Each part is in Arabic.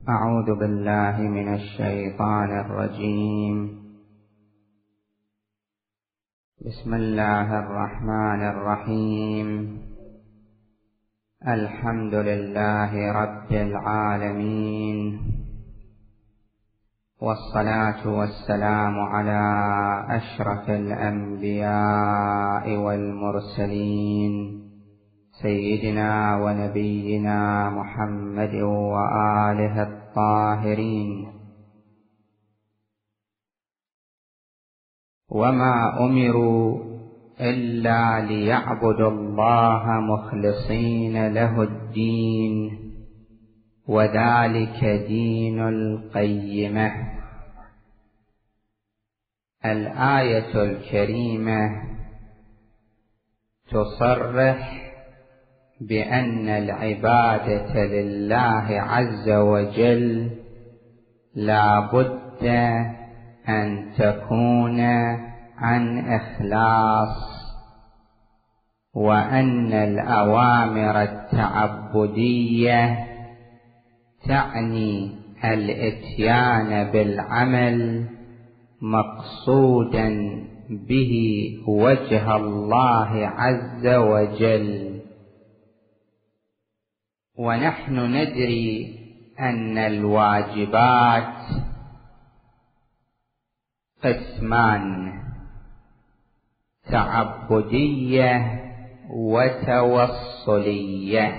أعوذ بالله من الشيطان الرجيم. بسم الله الرحمن الرحيم. الحمد لله رب العالمين، والصلاة والسلام على أشرف الأنبياء والمرسلين سيدنا ونبينا محمد وآله الطاهرين. وما أمروا إلا ليعبدوا الله مخلصين له الدين، وذلك دين القيمة. الآية الكريمة تصرح بأن العبادة لله عز وجل لا بد أن تكون عن إخلاص، وأن الأوامر التعبدية تعني الإتيان بالعمل مقصودا به وجه الله عز وجل. ونحن ندري أن الواجبات قسمان: تعبدية وتوصلية.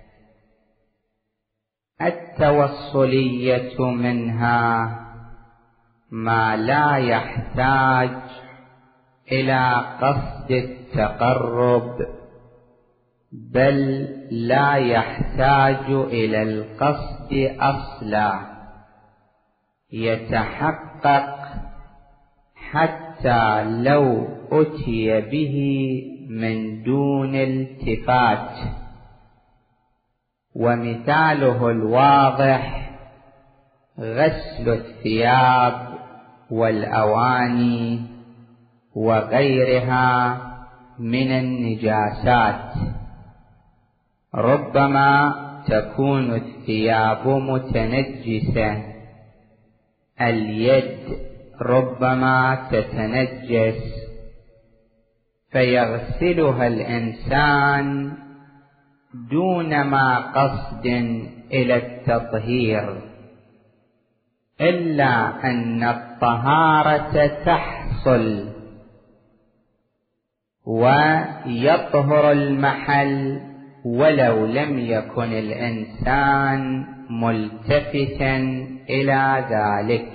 التوصلية منها ما لا يحتاج إلى قصد التقرب، بل لا يحتاج إلى القصد أصلا، يتحقق حتى لو أتي به من دون التفات. ومثاله الواضح غسل الثياب والأواني وغيرها من النجاسات. ربما تكون الثياب متنجسة، اليد ربما تتنجس، فيغسلها الإنسان دون ما قصد إلى التطهير، إلا أن الطهارة تحصل ويطهر المحل ولو لم يكن الإنسان ملتفتا إلى ذلك.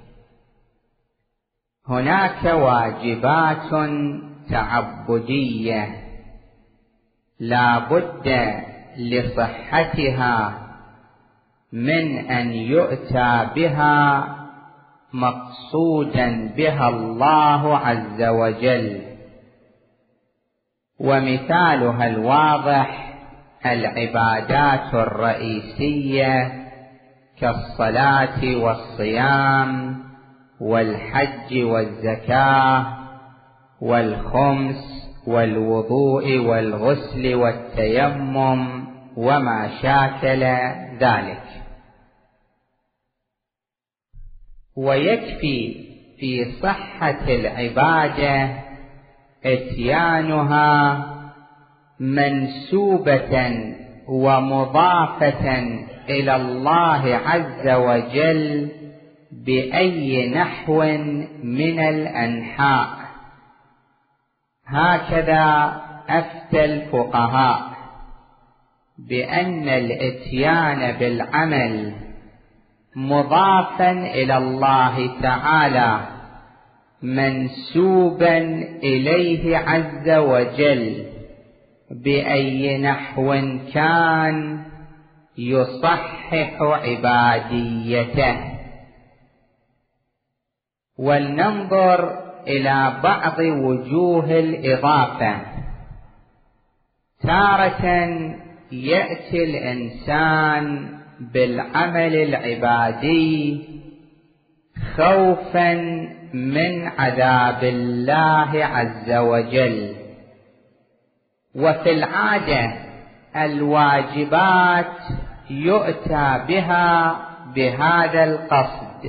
هناك واجبات تعبدية لا بد لصحتها من أن يؤتى بها مقصودا بها الله عز وجل. ومثالها الواضح العبادات الرئيسية كالصلاة والصيام والحج والزكاة والخمس والوضوء والغسل والتيمم وما شاكل ذلك. ويكفي في صحة العبادة اتيانها منسوبة ومضافة إلى الله عز وجل بأي نحو من الأنحاء. هكذا أفتى الفقهاء بأن الإتيان بالعمل مضافا إلى الله تعالى منسوبا إليه عز وجل بأي نحو كان يصحح عباديته. ولننظر إلى بعض وجوه الإضافة. تارة يأتي الإنسان بالعمل العبادي خوفا من عذاب الله عز وجل، وفي العادة الواجبات يؤتى بها بهذا القصد.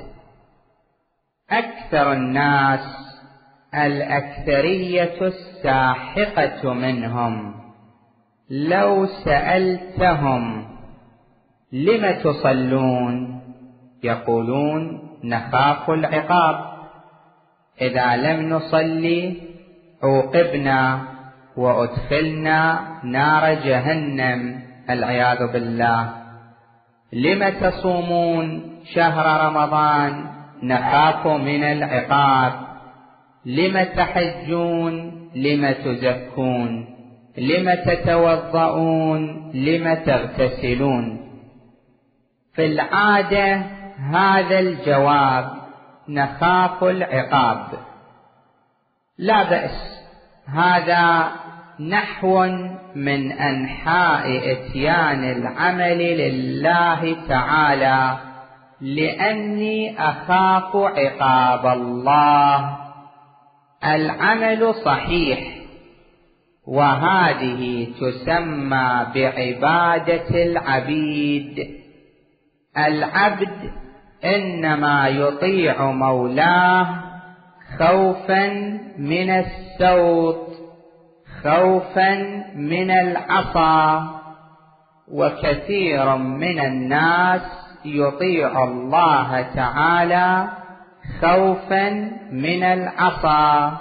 أكثر الناس، الأكثرية الساحقة منهم، لو سألتهم لم تصلون يقولون نخاف العقاب، إذا لم نصلي عوقبنا وأدخلنا نار جهنم العياذ بالله. لم تصومون شهر رمضان؟ نخاف من العقاب. لم تحجون؟ لم تزكون؟ لم تتوضؤون؟ لم تغتسلون؟ في العادة هذا الجواب نخاف العقاب. لا بأس، هذا نحو من أنحاء إتيان العمل لله تعالى، لأني أخاف عقاب الله. العمل صحيح، وهذه تسمى بعبادة العبيد. العبد إنما يطيع مولاه خوفا من السوط، خوفا من العصا، وكثير من الناس يطيع الله تعالى خوفا من العصا.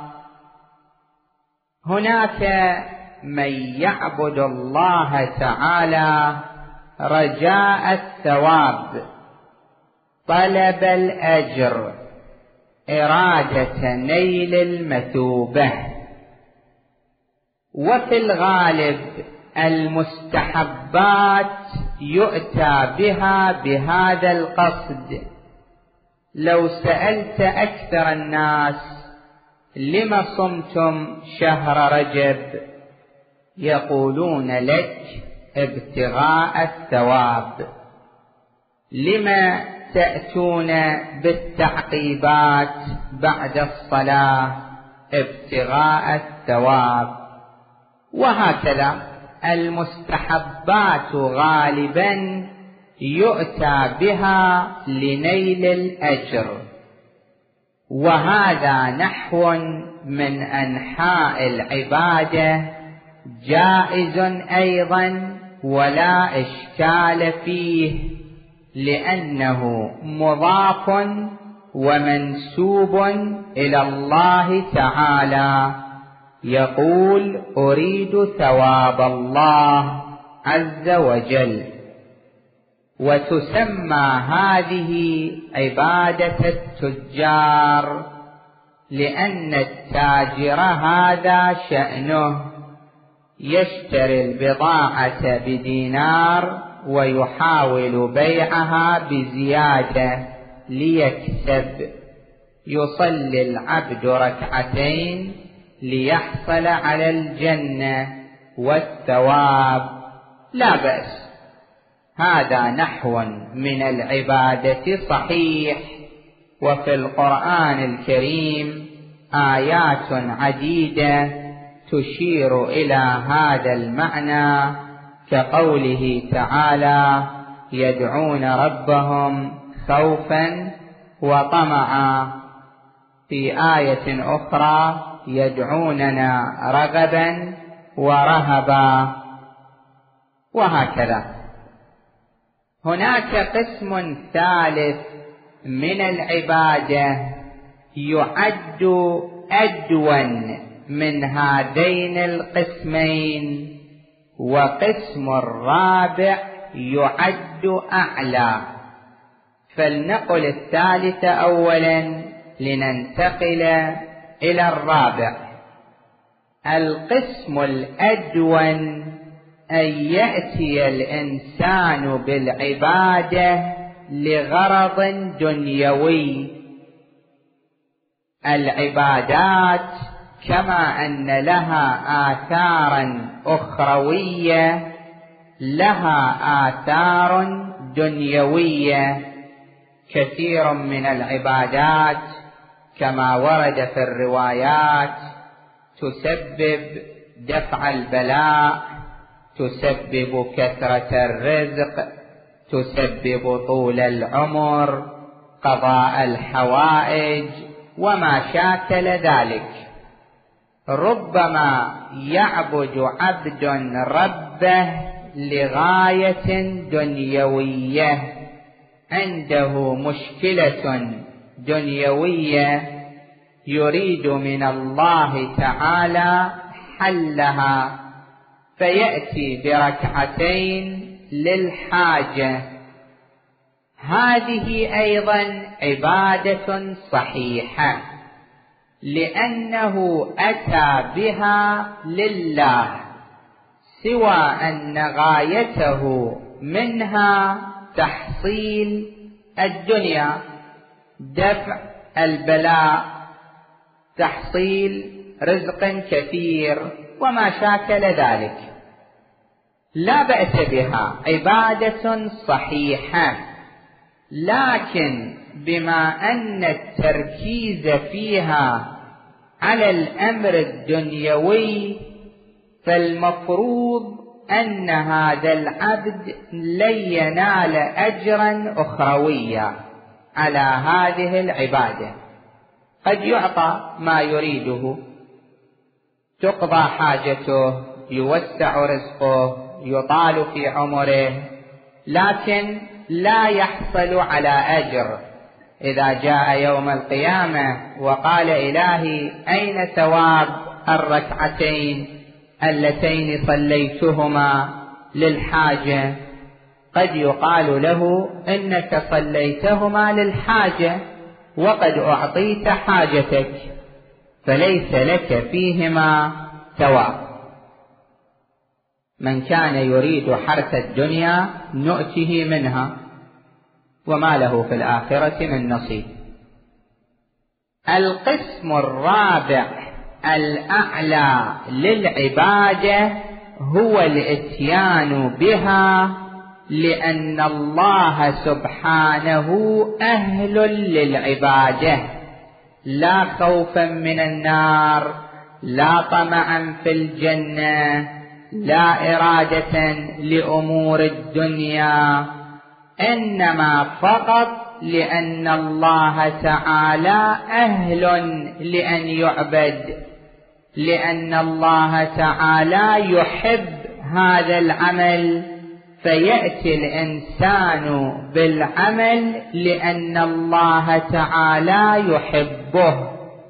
هناك من يعبد الله تعالى رجاء الثواب، طلب الأجر، إرادة نيل المثوبة. وفي الغالب المستحبات يؤتى بها بهذا القصد. لو سألت أكثر الناس لم صمتم شهر رجب؟ يقولون لك ابتغاء الثواب. لم تأتون بالتعقيبات بعد الصلاة؟ ابتغاء الثواب. وهكذا المستحبات غالبا يؤتى بها لنيل الأجر، وهذا نحو من أنحاء العبادة جائز أيضا ولا إشكال فيه، لأنه مضاف ومنسوب إلى الله تعالى. يقول أريد ثواب الله عز وجل. وتسمى هذه عبادة التجار، لأن التاجر هذا شأنه يشتري البضاعة بدينار ويحاول بيعها بزيادة ليكسب. يصلي العبد ركعتين ليحصل على الجنة والثواب، لا بأس. هذا نحو من العبادة صحيح. وفي القرآن الكريم آيات عديدة تشير إلى هذا المعنى، كقوله تعالى يدعون ربهم خوفا وطمعا، في آية أخرى يدعوننا رغبا ورهبا، وهكذا. هناك قسم ثالث من العبادة يعد أدون من هذين القسمين، وقسم الرابع يعد أعلى. فلنقل الثالث أولا لننتقل إلى الرابع. القسم الأدون أن يأتي الإنسان بالعبادة لغرض دنيوي. العبادات كما أن لها آثارا أخروية، لها آثار دنيوية. كثير من العبادات كما ورد في الروايات تسبب دفع البلاء، تسبب كثرة الرزق، تسبب طول العمر، قضاء الحوائج وما شاكل ذلك. ربما يعبد عبد ربه لغاية دنيوية، عنده مشكلة دنيوية يريد من الله تعالى حلها، فيأتي بركعتين للحاجة. هذه أيضا عبادة صحيحة، لأنه أتى بها لله، سوى أن غايته منها تحصيل الدنيا، دفع البلاء، تحصيل رزق كثير وما شاكل ذلك. لا بأس بها، عبادة صحيحة، لكن بما أن التركيز فيها على الأمر الدنيوي، فالمفروض أن هذا العبد لن ينال أجرا أخرويا على هذه العبادة. قد يعطى ما يريده، تقضى حاجته، يوسع رزقه، يطال في عمره، لكن لا يحصل على أجر. إذا جاء يوم القيامة وقال إلهي أين ثواب الركعتين اللتين صليتهما للحاجة؟ قد يقال له إنك صليتهما للحاجة وقد أعطيت حاجتك، فليس لك فيهما ثواب. من كان يريد حرث الدنيا نؤته منها وما له في الآخرة من نصيب. القسم الرابع الأعلى للعبادة هو الإتيان بها، لأن الله سبحانه أهل للعبادة، لا خوفا من النار، لا طمعا في الجنة، لا إرادة لأمور الدنيا، إنما فقط لأن الله تعالى أهل لأن يعبد، لأن الله تعالى يحب هذا العمل، فيأتي الإنسان بالعمل لأن الله تعالى يحبه.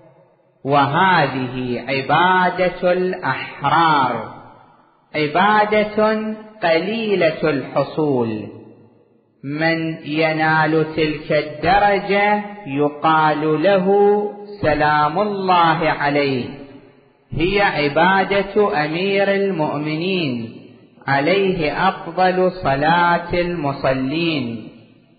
وهذه عبادة الأحرار، عبادة قليلة الحصول. من ينال تلك الدرجة يقال له سلام الله عليه. هي عبادة أمير المؤمنين عليه أفضل صلاة المصلين،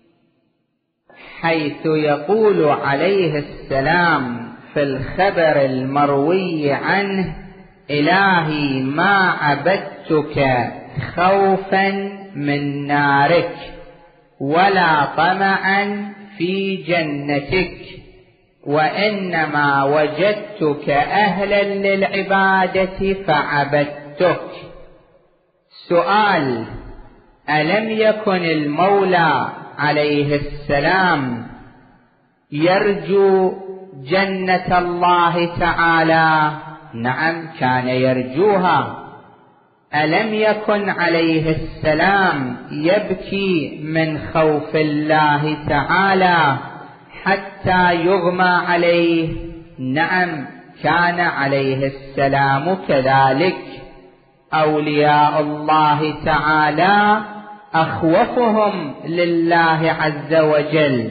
حيث يقول عليه السلام في الخبر المروي عنه: إلهي ما عبدتك خوفا من نارك ولا طمعا في جنتك، وإنما وجدتك أهلا للعبادة فعبدتك. سؤال: ألم يكن المولى عليه السلام يرجو جنة الله تعالى؟ نعم، كان يرجوها. ألم يكن عليه السلام يبكي من خوف الله تعالى حتى يغمى عليه؟ نعم، كان عليه السلام كذلك. أولياء الله تعالى أخوفهم لله عز وجل،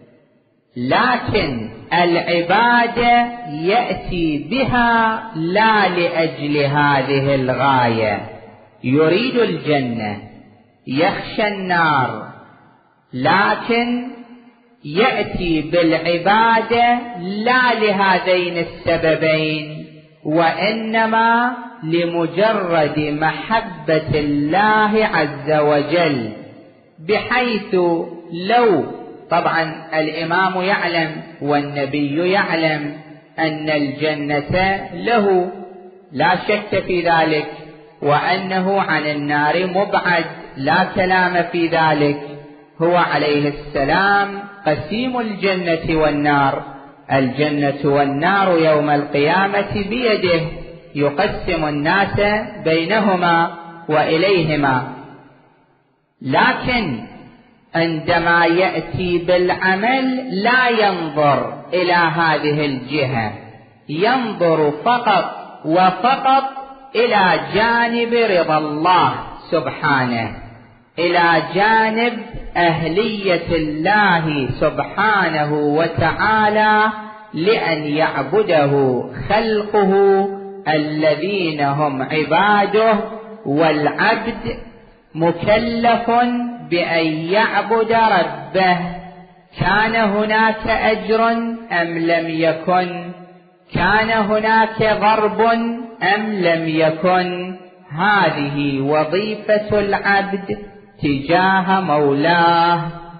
لكن العبادة يأتي بها لا لأجل هذه الغاية، يريد الجنة، يخشى النار، لكن يأتي بالعبادة لا لهذين السببين، وإنما لمجرد محبة الله عز وجل، بحيث لو طبعا الإمام يعلم والنبي يعلم أن الجنة له، لا شك في ذلك، وأنه عن النار مبعد لا كلام في ذلك، هو عليه السلام قسيم الجنة والنار، الجنة والنار يوم القيامة بيده، يقسم الناس بينهما وإليهما. لكن عندما يأتي بالعمل لا ينظر إلى هذه الجهة، ينظر فقط وفقط إلى جانب رضا الله سبحانه، إلى جانب أهلية الله سبحانه وتعالى لأن يعبده خلقه الذين هم عباده، والعبد مكلف بأن يعبد ربه، كان هناك أجر أم لم يكن، كان هناك ضرب أم لم يكن. هذه وظيفة العبد تجاه مولاه.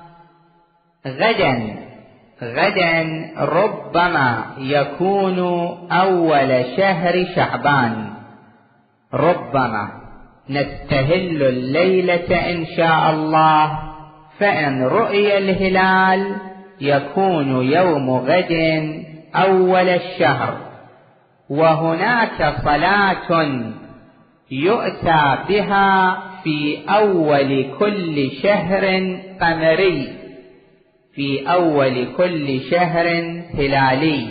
غدا ربما يكون أول شهر شعبان، ربما نستهل الليلة إن شاء الله، فإن رؤي الهلال يكون يوم غد أول الشهر. وهناك صلاة يؤتى بها في أول كل شهر قمري، في أول كل شهر هلالي،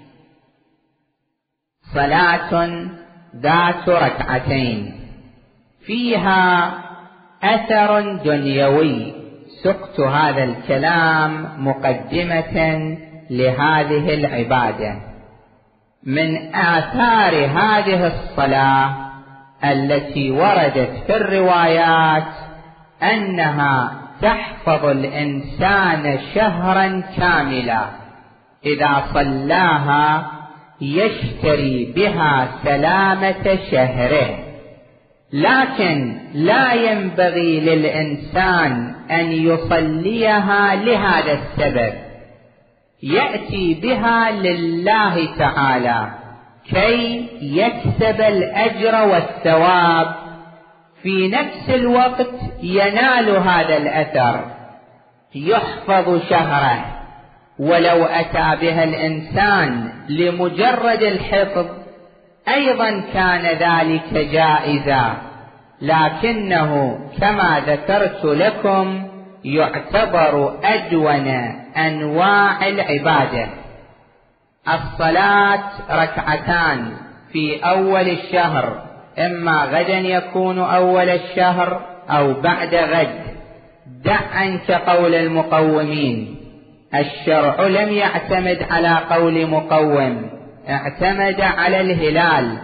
صلاة ذات ركعتين فيها أثر دنيوي. سقت هذا الكلام مقدمة لهذه العبادة. من آثار هذه الصلاة التي وردت في الروايات أنها تحفظ الإنسان شهرا كاملا، إذا صلاها يشتري بها سلامة شهره. لكن لا ينبغي للإنسان أن يصليها لهذا السبب، يأتي بها لله تعالى كي يكسب الأجر والثواب، في نفس الوقت ينال هذا الأثر، يحفظ شهره. ولو أتى بها الإنسان لمجرد الحفظ أيضا كان ذلك جائزا، لكنه كما ذكرت لكم يعتبر أدون أنواع العبادة. الصلاة ركعتان في أول الشهر، إما غدا يكون أول الشهر أو بعد غد. دع عنك قول المقومين، الشرع لم يعتمد على قول مقوم، اعتمد على الهلال.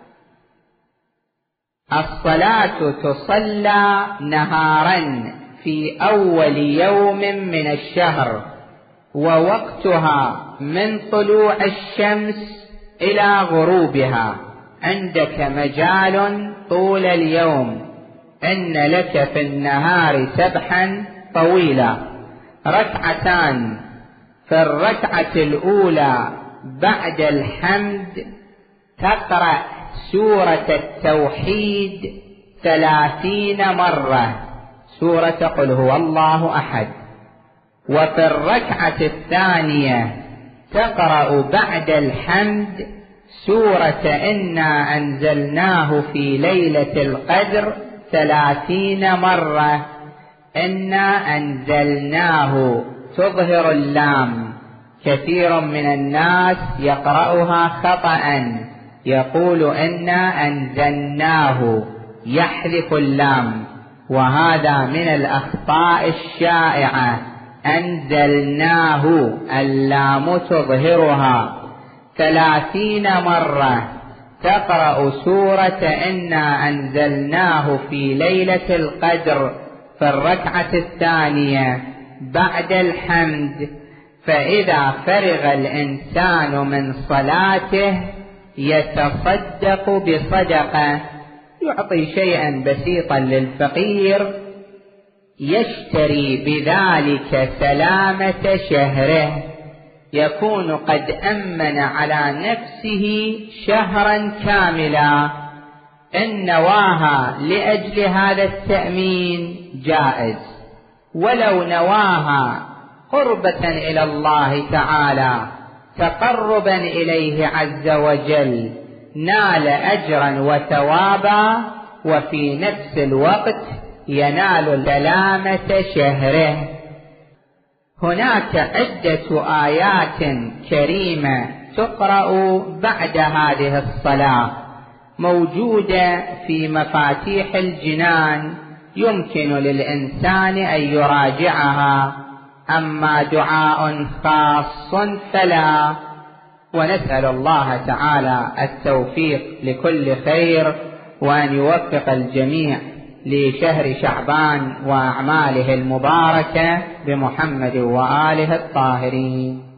الصلاة تصلى نهارا في أول يوم من الشهر، ووقتها من طلوع الشمس إلى غروبها. عندك مجال طول اليوم، إن لك في النهار سبحا طويلا. ركعتان، في الركعة الأولى بعد الحمد تقرأ سورة التوحيد 30 مرة، سورة قل هو الله أحد. وفي الركعة الثانية تقرأ بعد الحمد سورة إنا أنزلناه في ليلة القدر 30 مرة. إنا أنزلناه تظهر اللام، كثير من الناس يقرأها خطأ، يقول إنا أنزلناه يحذف اللام، وهذا من الأخطاء الشائعة. أنزلناه اللام تظهرها 30 مرة. تقرأ سورة إنا أنزلناه في ليلة القدر في الركعة الثانية بعد الحمد. فإذا فرغ الإنسان من صلاته يتصدق بصدقة، يعطي شيئا بسيطا للفقير، يشتري بذلك سلامة شهره، يكون قد أمن على نفسه شهرا كاملا. إن نواها لأجل هذا التأمين جائز، ولو نواها قربة إلى الله تعالى تقربا إليه عز وجل نال أجرا وثوابا، وفي نفس الوقت ينال سلامة شهره. هناك عدة آيات كريمة تقرأ بعد هذه الصلاة موجودة في مفاتيح الجنان، يمكن للإنسان أن يراجعها، أما دعاء خاص فلا. ونسأل الله تعالى التوفيق لكل خير، وأن يوفق الجميع لشهر شعبان وأعماله المباركة بمحمد وآله الطاهرين.